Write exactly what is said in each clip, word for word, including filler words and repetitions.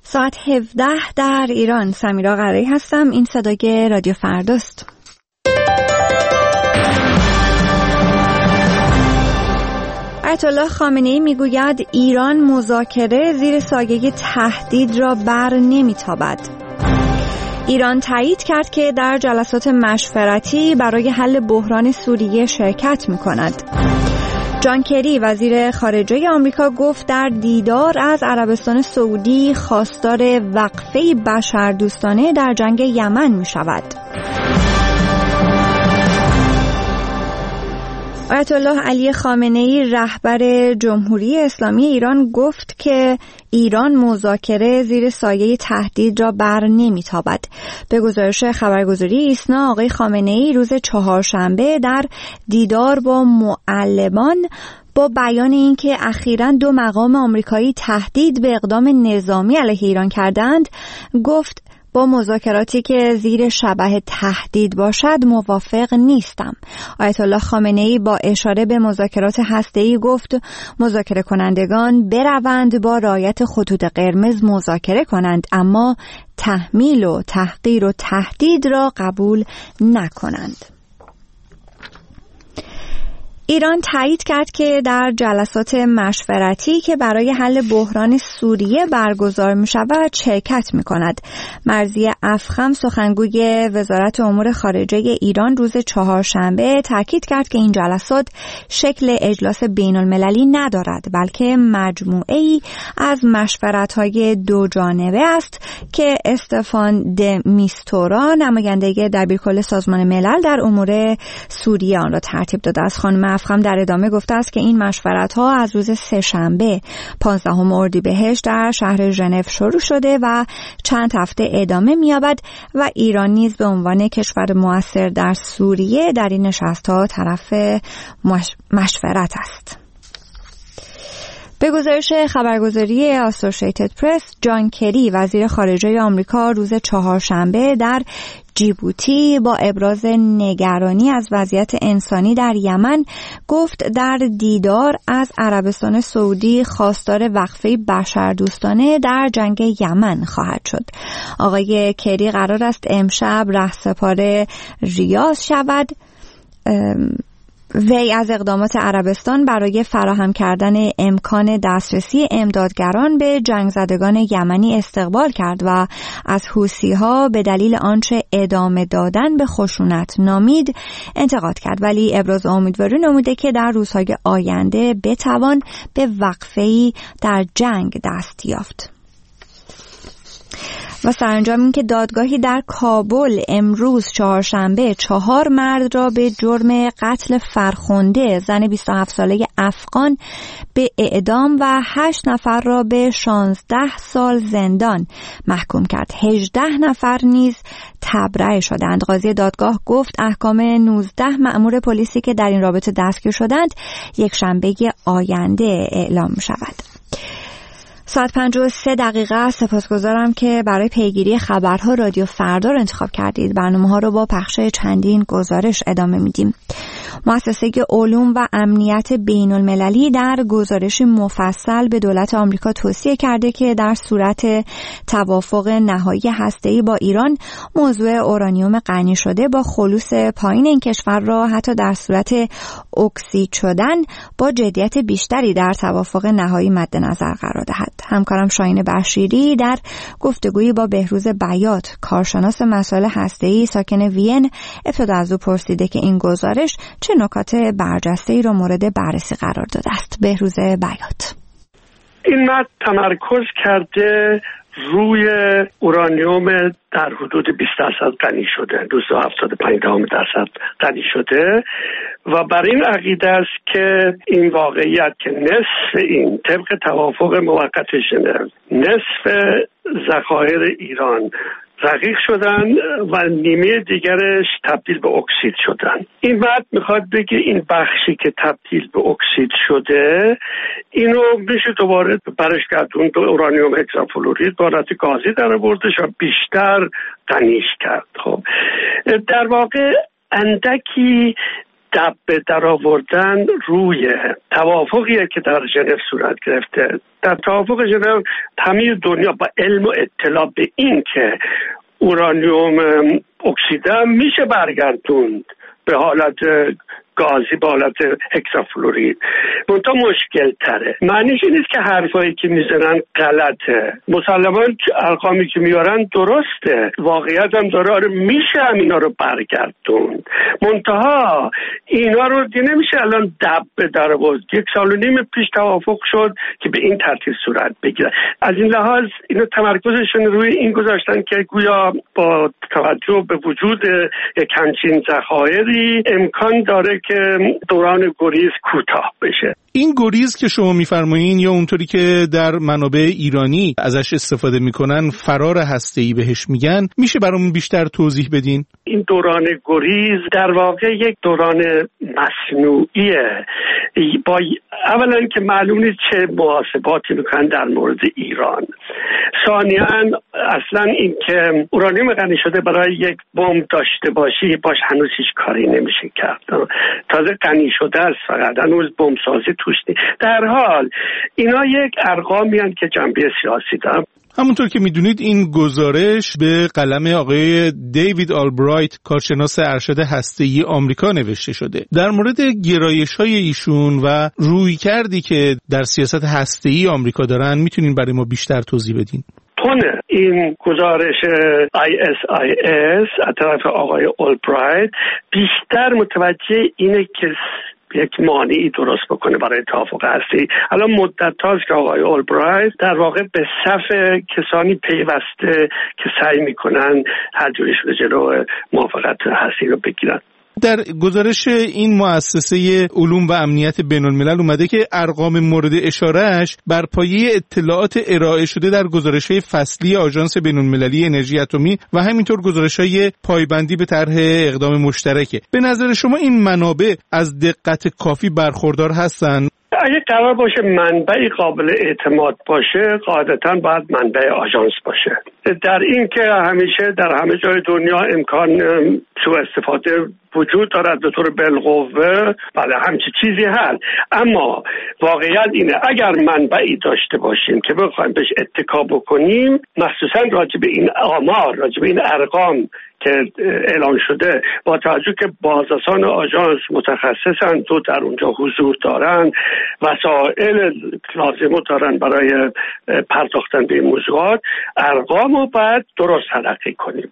ساعت هفده در ایران. سمیرا قرایی هستم. این صدای رادیو فرداست. آیت الله خامنه‌ای میگوید ایران مذاکره زیر سایه تهدید را بر نمیتابد. ایران تایید کرد که در جلسات مشورتی برای حل بحران سوریه شرکت میکند. جان کری وزیر خارجه آمریکا گفت در دیدار از عربستان سعودی خواستار وقفه بشردوستانه در جنگ یمن می شود. آیت الله علی خامنه‌ای رهبر جمهوری اسلامی ایران گفت که ایران مذاکره زیر سایه تهدید را بر نمیتابد. به گزارش خبرگزاری ایسنا آقای خامنه‌ای روز چهارشنبه در دیدار با معلمان با بیان اینکه اخیراً دو مقام آمریکایی تهدید به اقدام نظامی علیه ایران کردند گفت با مذاکراتی که زیر شبح تهدید باشد موافق نیستم. آیت الله خامنه‌ای با اشاره به مذاکرات هسته‌ای گفت مذاکره کنندگان بروند با رعایت خطوط قرمز مذاکره کنند، اما تحمیل و تحقیر و تهدید را قبول نکنند. ایران تایید کرد که در جلسات مشورتی که برای حل بحران سوریه برگزار می شود شرکت می کند. مرضیه افخم سخنگوی وزارت امور خارجه ایران روز چهارشنبه تاکید کرد که این جلسات شکل اجلاس بین المللی ندارد، بلکه مجموعه‌ای از مشورت‌های دو جانبه است که استفان د میستورا نماینده دبیرکل سازمان ملل در امور سوریه آن را ترتیب داده است. خانم افخم در ادامه گفته است که این مشورت‌ها از روز سه‌شنبه پانزدهم اردیبهشت در شهر ژنو شروع شده و چند هفته ادامه می‌یابد و ایران نیز به عنوان کشور مؤثر در سوریه در این نشست‌ها طرف مش... مشورت است. به گزارش خبرگزاری اسوسییتد پرس، جان کری وزیر خارجه آمریکا روز چهارشنبه در جیبوتی با ابراز نگرانی از وضعیت انسانی در یمن گفت در دیدار از عربستان سعودی خواستار وقفه بشردوستانه در جنگ یمن خواهد شد. آقای کری قرار است امشب رهسپار ریاض شود. وی از اقدامات عربستان برای فراهم کردن امکان دسترسی امدادگران به جنگ زدگان یمنی استقبال کرد و از حوثی‌ها به دلیل آنچه ادامه دادن به خشونت نامید انتقاد کرد، ولی ابراز امیدواری نموده که در روزهای آینده بتوان به وقفه‌ای در جنگ دست یافت. و سرانجام این که دادگاهی در کابل امروز چهارشنبه چهار مرد را به جرم قتل فرخنده زن بیست و هفت ساله افغان به اعدام و هشت نفر را به شانزده سال زندان محکوم کرد. هجده نفر نیز تبرئه شدند. قاضی دادگاه گفت احکام نوزده مأمور پلیسی که در این رابطه دستگیر شدند یک شنبه آینده اعلام می شود. ساعت پنج و سه دقیقه. سپاسگزارم که برای پیگیری خبرها رادیو فردا رو انتخاب کردید. برنامه ها رو با پخش چندین گزارش ادامه میدیم. مؤسسه علوم و امنیت بین المللی در گزارشی مفصل به دولت آمریکا توصیه کرده که در صورت توافق نهایی هسته‌ای با ایران موضوع اورانیوم غنی شده با خلوص پایین این کشور را حتی در صورت اکسید شدن با جدیت بیشتری در توافق نهایی مد نظر قرار دهد. همکارم شاهین بشیری در گفتگویی با بهروز بیات کارشناس مسائل هسته‌ای ساکن وین ابتدا از او پرسیده که این گزارش چه نکات برجسته‌ای را مورد بررسی قرار داده است. بهروز بیات: این متن تمرکز کرده روی اورانیوم در حدود بیست درصد غنی شده، دویست و هفتاد و پنج درصد غنی شده و بر این عقیده است که این واقعیت که نصف این طبق توافق موقت ژنو نصف ذخایر ایران رقیق شدن و نیمه دیگرش تبدیل به اکسید شدن. این بعد میخواد بگه این بخشی که تبدیل به اکسید شده اینو میشه دوباره برش گردون به اورانیوم هگزافلورید با حالت گازی در آوردش و بیشتر غنیش کرد. خب در واقع اندکی دبه در آوردن روی توافقیه که در ژنو صورت گرفته. در توافق ژنو همه دنیا با علم و اطلاع به این که اورانیوم اکسیده میشه برگردوند به حالت گازی، به حالت هکسافلورید. منتها مشکل تره. معنیش این نیست که حرفایی که میزنن غلطه. مسلماً ارقامی که میارن درسته، واقعیت هم داره. آره میشه هم اینا رو برگردوند. منتها اینا رو دیگه نمیشه الان دب در آورد. یک سال و نیم پیش توافق شد که به این ترتیب صورت بگیره. از این لحاظ اینا تمرکزشون روی این گذاشتن که گویا با توجه به وجود یک همچین ذخایری امکان داره که دوران گریز کوتاه بشه. این گریز که شما میفرمایین یا اونطوری که در منابع ایرانی ازش استفاده میکنن فرار هسته‌ای بهش میگن، میشه برامون بیشتر توضیح بدین؟ این دوران گریز در واقع یک دوران مصنوعیه. با اولا که معلوم نیست چه محاسباتی میکنن در مورد ایران. ثانیاً اصلا این که اورانیوم غنی شده برای یک بمب داشته باشی باش هنوز هیچ کاری نمیشه کرد. تازه غنی شده است، فقط هنوز بمب سازی توش نیست. در حال اینا یک ارقامی هستند که جنبه سیاسی دارن. همونطور که میدونید این گزارش به قلم آقای دیوید آلبرایت، کارشناس ارشد هسته‌ای آمریکا نوشته شده. در مورد گرایش‌های ایشون و رویکردی که در سیاست هسته‌ای آمریکا دارن میتونین برای ما بیشتر توضیح بدین؟ تونه این گزارش آی اس آی اس از طرف آقای آلبرایت بیشتر متوجه اینه که یک مانعی درست بکنه برای توافق هستی. الان مدت هاست که آقای آلبرایت در واقع به صف کسانی پیوسته که سعی میکنن هر جوری شده جلو موافقت هستی رو بگیرن. در گزارش این مؤسسه علوم و امنیت بین‌الملل اومده که ارقام مورد اشارهش بر پایه اطلاعات ارائه شده در گزارش‌های فصلی آژانس بین‌المللی انرژی اتمی و همینطور گزارش‌های پایبندی به طرح اقدام مشترکه. به نظر شما این منابع از دقت کافی برخوردار هستن؟ اگه قرار باشه منبعی قابل اعتماد باشه، قاعدتاً باید منبع آژانس باشه. در این که همیشه در همه جای دنیا امکان سوء استفاده وجود دارد به طور بالقوه، بله همچی چیزی هست. اما واقعیت اینه اگر منبعی داشته باشیم که بخوایم بهش اتکا بکنیم، مخصوصاً راجع به این آمار، راجع به این ارقام که اعلان شده، با توجه که بازرسان آژانس متخصصن، تو در اونجا حضور دارن، وسایل لازمو دارن برای پرداختن به این موضوعات، ارقامو باید درست تلقی کنیم.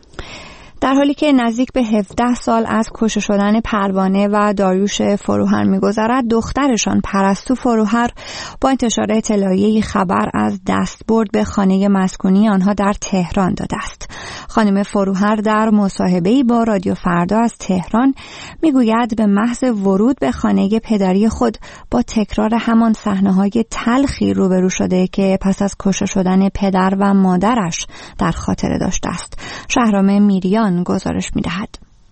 در حالی که نزدیک به هفده سال از کشته شدن پروانه و داریوش فروهر می‌گذرد، دخترشان پرستو فروهر با انتشار اطلاعیه‌ای خبر از دستبرد به خانه مسکونی آنها در تهران داده است. خانم فروهر در مصاحبه‌ای با رادیو فردا از تهران میگوید به محض ورود به خانه پدری خود با تکرار همان صحنه‌های تلخی روبرو شده که پس از کشته شدن پدر و مادرش در خاطره داشته است. شهرام میریان گزارش می‌دهد.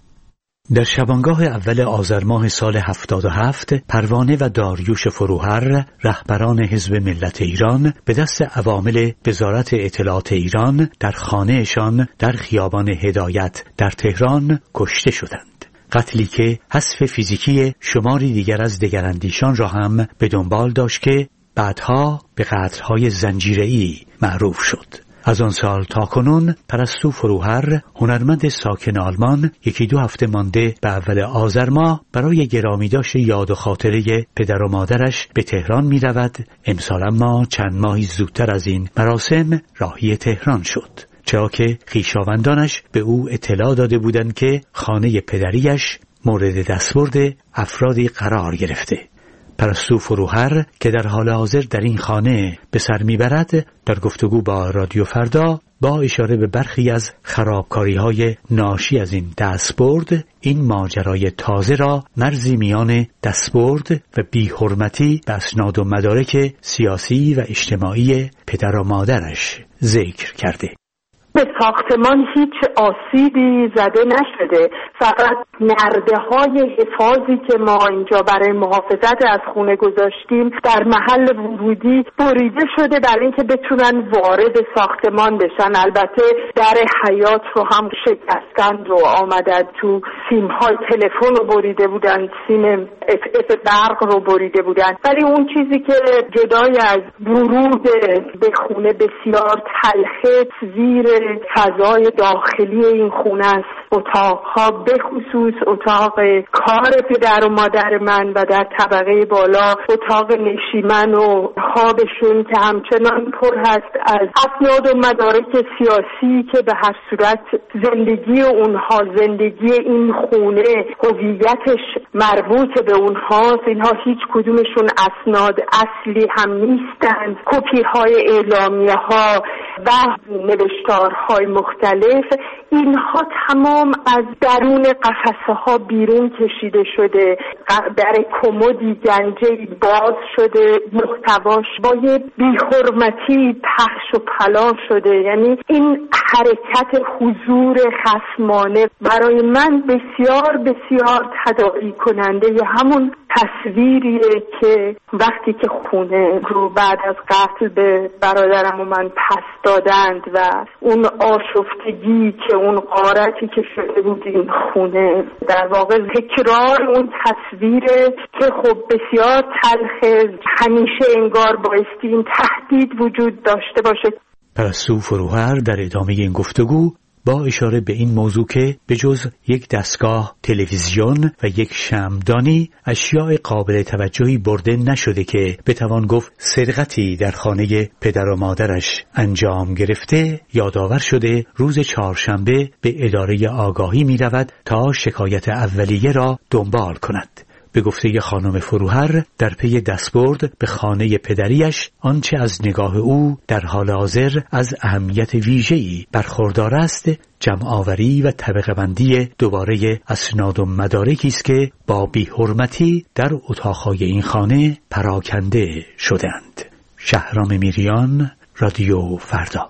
در شبانگاه اول آذر ماه سال هفتاد و هفت، پروانه و داریوش فروهر، رهبران حزب ملت ایران، به دست عوامل وزارت اطلاعات ایران در خانه‌شان در خیابان هدایت در تهران کشته شدند. قتلی که حذف فیزیکی شماری دیگر از دگراندیشان را هم به دنبال داشت که بعدها به قتل‌های زنجیره‌ای معروف شد. از آن سال تا کنون پرستو فروهر، هنرمند ساکن آلمان، یکی دو هفته مانده به اول آذر ماه برای گرامیداشت یاد و خاطره پدر و مادرش به تهران می رود. امسال اما چند ماهی زودتر از این مراسم راهی تهران شد، چرا که خویشاوندانش به او اطلاع داده بودند که خانه پدریش مورد دستبرد افرادی قرار گرفته. پرستو فروهر که در حال حاضر در این خانه به سر میبرد، در گفتگو با رادیو فردا با اشاره به برخی از خرابکاری‌های ناشی از این دستبرد، این ماجرای تازه را مرزی میان دستبرد و بی‌حرمتی به اسناد و مدارک سیاسی و اجتماعی پدر و مادرش ذکر کرده. به ساختمان هیچ آسیبی زده نشده، فقط نرده های حفاظی که ما اینجا برای محافظت از خونه گذاشتیم در محل ورودی بریده شده برای اینکه بتونن وارد ساختمان بشن. البته در حیاط رو هم شکستند و آمدن تو. سیم های تلفن رو بریده بودن، سیم اف اف برق رو بریده بودن. ولی اون چیزی که جدای از ورود به خونه بسیار تلخه زیر فضای داخلی این خونه است. اتاقها به خصوص اتاق کار پدر و مادر من و در طبقه بالا اتاق نشیمن و خوابشون که همچنان پر هست از اسناد و مدارک سیاسی که به هر صورت زندگی اونها، زندگی این خونه، هویتش مربوط به اونهاست. اینها هیچ کدومشون اسناد اصلی هم نیستند. کپی های اعلامیه ها و نوشتارهای مختلف، اینها تمام از درون قفسه ها بیرون کشیده شده، در کمدی گنجه‌ای باز شده، محتواش با یه بی‌حرمتی پخش و پلا شده. یعنی این حرکت حضور خصمانه برای من بسیار بسیار تداعی کننده ی همون تصویریه که وقتی که خونه رو بعد از قتل به برادرم و من پس دادند و اون آشفتگی که اون غارتی که شده بود این خونه، در واقع تکرار اون تصویره که خب بسیار تلخه، همیشه انگار بایستی این تهدید وجود داشته باشه. پرستو فروهر در ادامه این گفتگو با اشاره به این موضوع که به جز یک دستگاه تلویزیون و یک شمعدانی اشیاء قابل توجهی برده نشده که بتوان گفت سرقتی در خانه پدر و مادرش انجام گرفته، یادآور شده روز چهارشنبه به اداره آگاهی می رود تا شکایت اولیه را دنبال کند. به گفته خانم فروهر در پی دستبرد به خانه پدریش آنچه از نگاه او در حال حاضر از اهمیت ویژه‌ای برخوردار است جمع آوری و طبقه بندی دوباره اسناد و مدارکی است که با بی‌حرمتی در اتاق‌های این خانه پراکنده شدند. شهرام میریان، رادیو فردا.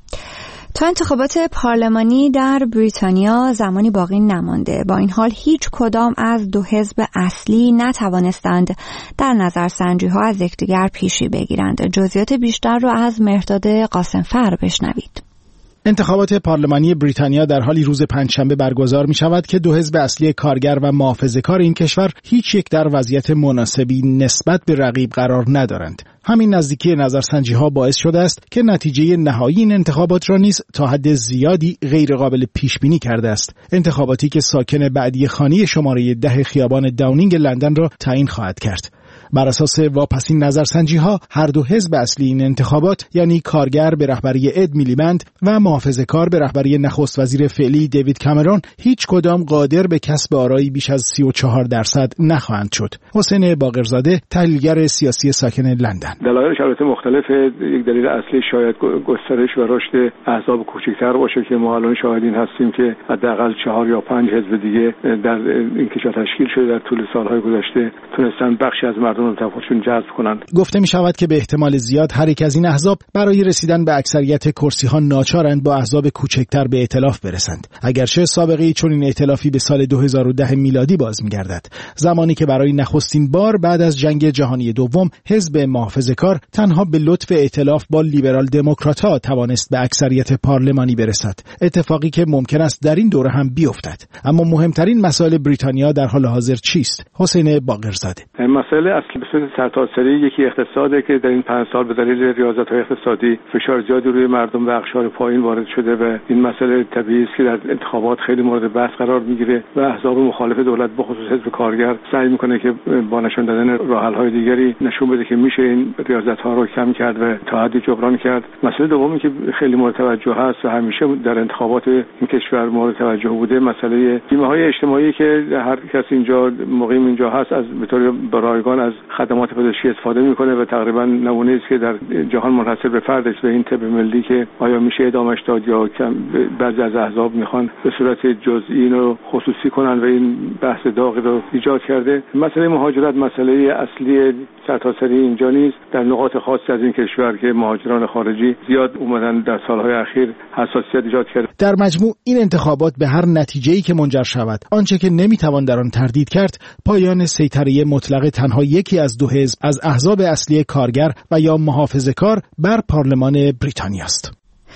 تا انتخابات پارلمانی در بریتانیا زمانی باقی نمانده. با این حال هیچ کدام از دو حزب اصلی نتوانستند در نظرسنجی ها از یکدیگر پیشی بگیرند. جزئیات بیشتر رو از مهرداد قاسمفر بشنوید. انتخابات پارلمانی بریتانیا در حالی روز پنجشنبه برگزار می شود که دو حزب اصلی کارگر و محافظه‌کار این کشور هیچ یک در وضعیت مناسبی نسبت به رقیب قرار ندارند. همین نزدیکی نظرسنجی ها باعث شده است که نتیجه نهایی این انتخابات را نیز تا حد زیادی غیر قابل پیش بینی کرده است. انتخاباتی که ساکن بعدی خانی شماره ده خیابان داونینگ لندن را تعیین خواهد کرد. بر اساس واپسین نظرسنجی ها هر دو حزب اصلی این انتخابات، یعنی کارگر به رهبری اد میلیبند و محافظه‌کار به رهبری نخست وزیر فعلی دیوید کامرون، هیچ کدام قادر به کسب آرایی بیش از سی و چهار درصد نخواهند شد. حسین باقرزاده، تحلیلگر سیاسی ساکن لندن: دلایلش البته مختلفه. یک دلیل اصلی شاید گسترش و رشد احزاب کوچکتر باشه که ما الان شاهدین هستیم که حداقل چهار یا پنج حزب دیگه در این کشور تشکیل شده در طول سالهای گذشته تونستن بخشی از مردم رو طرفشون جذب کنند. گفته می شود که به احتمال زیاد هر یک از این احزاب برای رسیدن به اکثریت کرسی ها ناچارند با احزاب کوچکتر به ائتلاف برسند. اگرچه سابقه چون این ائتلافی به سال دو هزار و ده میلادی باز می گردد، زمانی که برای نخستین بار بعد از جنگ جهانی دوم حزب محافظه‌کار تنها به لطف ائتلاف با لیبرال دموکرات‌ها توانست به اکثریت پارلمانی برسد، اتفاقی که ممکن است در این دوره هم بیفتد. اما مهمترین مسائل بریتانیا در حال حاضر چیست؟ حسین باقرزاده: مسئله اصلی به صورت سرتاسری یکی اقتصاده که در این پنج سال به دلیل ریاضت‌های اقتصادی فشار زیادی روی مردم و اقشار پایین وارد شده و این مسئله طبیعی است که در انتخابات خیلی مورد بحث قرار میگیره و احزاب مخالف دولت به خصوص حزب کارگر سعی میکنه که با نشون دادن راه‌حل‌های دیگری نشون بده که میشه این ریاضت‌ها رو کم کرد و تا حدی جبران کرد. مسئله دومی که خیلی مورد توجه هست و همیشه در انتخابات این کشور مورد توجه بوده، مسئله بیمه‌های اجتماعی که هر کسی اینجا مقیم اینجا هست از به طور رایگان از خدمات پزشکی استفاده میکنه و تقریبا نمونه است که در جهان منحصر به فرد است. و این طب ملی که آیا میشه ادامش داد یا بعضی از احزاب میخوان به صورت جزئی اینو خصوصی کنن و این بحث داغی رو ایجاد کرده. مسئله مهاجرت مسئله اصلی سرتاسری اینجا نیست. در نقاط خاصی از این کشور که مهاجران خارجی زیاد اومدن در سالهای اخیر حساسیت ایجاد کرده. در مجموع این انتخابات به هر نتیجه‌ای که منجر شود، آنچه که نمیتوان در آن تردید کرد، پایان سیطره مطلق تنها یکی از دو حزب از احزاب اصلی کارگر و یا محافظه‌کار بر پارلمان بریتانیا است.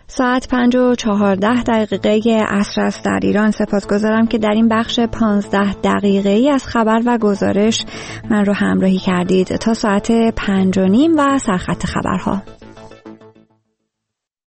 ساعت پنج و چهارده دقیقه عصر است در ایران. سپاسگزارم که در این بخش پانزده دقیقه ای از خبر و گزارش من رو همراهی کردید. تا ساعت پنج و نیم و سرخط خبرها.